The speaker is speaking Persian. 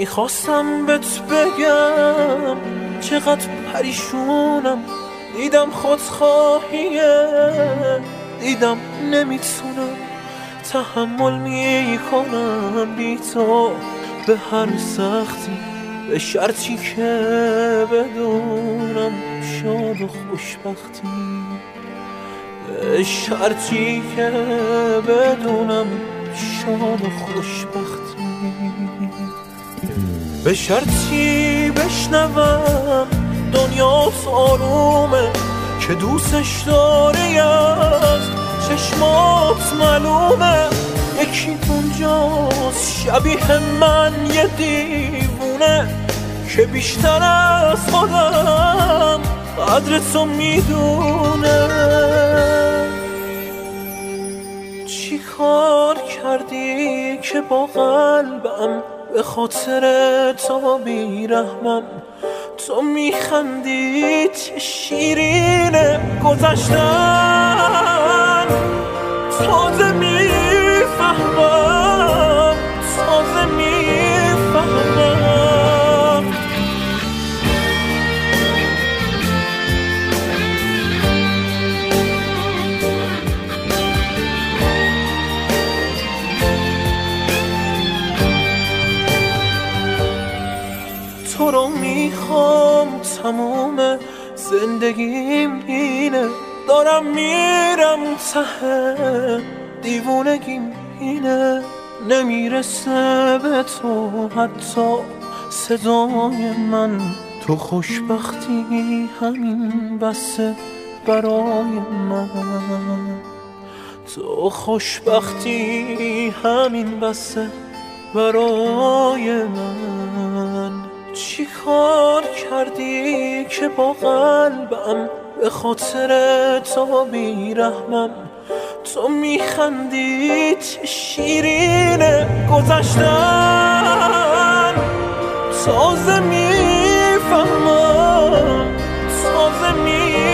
میخواستم بهت بگم چقدر پریشونم، دیدم خودخواهیه، دیدم نمیتونم تحمل میکنم بی تو به هر سختی، به شرطی که بدونم شاد و خوشبختی، به شرطی که بدونم شاد و خوشبختی، به شرطی بشنوم دنیات آرومه که دوستش داری، از چشمات معلومه یکی اونجاست شبیه من، یه دیوونه که بیشتر از خودم قدر تو میدونه. چی کار کردی که با قلبم به خاطر تو بیرحمم؟ تو میخندی چه شیرینه گذشتن، تازه میفهمم، تازه میفهمم. تو رو میخوام تموم زندگیم اینه، دارم میرم ته دیوونگیم اینه، نمیرسه به تو حتی صدای من، تو خوشبختی همین بسه برای من، تو خوشبختی همین بسه برای من. چی کار کردی که با قلبم به خاطر تو بیرحمم؟ تو میخندی چه شیرینه گذشتن، تازه میفهمم، تازه میفهمم.